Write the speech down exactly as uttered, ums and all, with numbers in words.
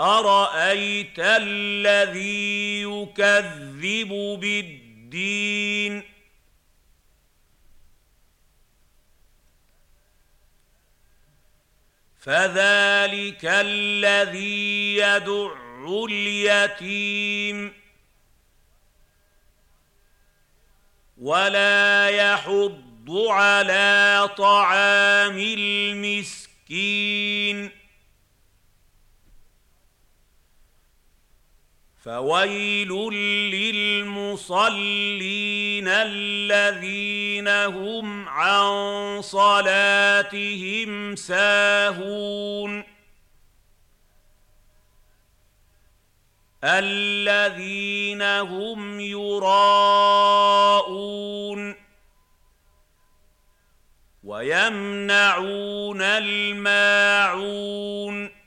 أَرَأَيْتَ الَّذِي يُكَذِّبُ بِالدِّينِ فَذَلِكَ الَّذِي يَدُعُّ الْيَتِيمَ وَلَا يَحُضُّ عَلَىٰ طَعَامِ الْمِسْكِينِ فَوَيْلٌ لِّلْمُصَلِّينَ الَّذِينَ هُمْ عَن صَلَاتِهِمْ سَاهُونَ الَّذِينَ هُمْ يُرَاءُونَ وَيَمْنَعُونَ الْمَاعُونَ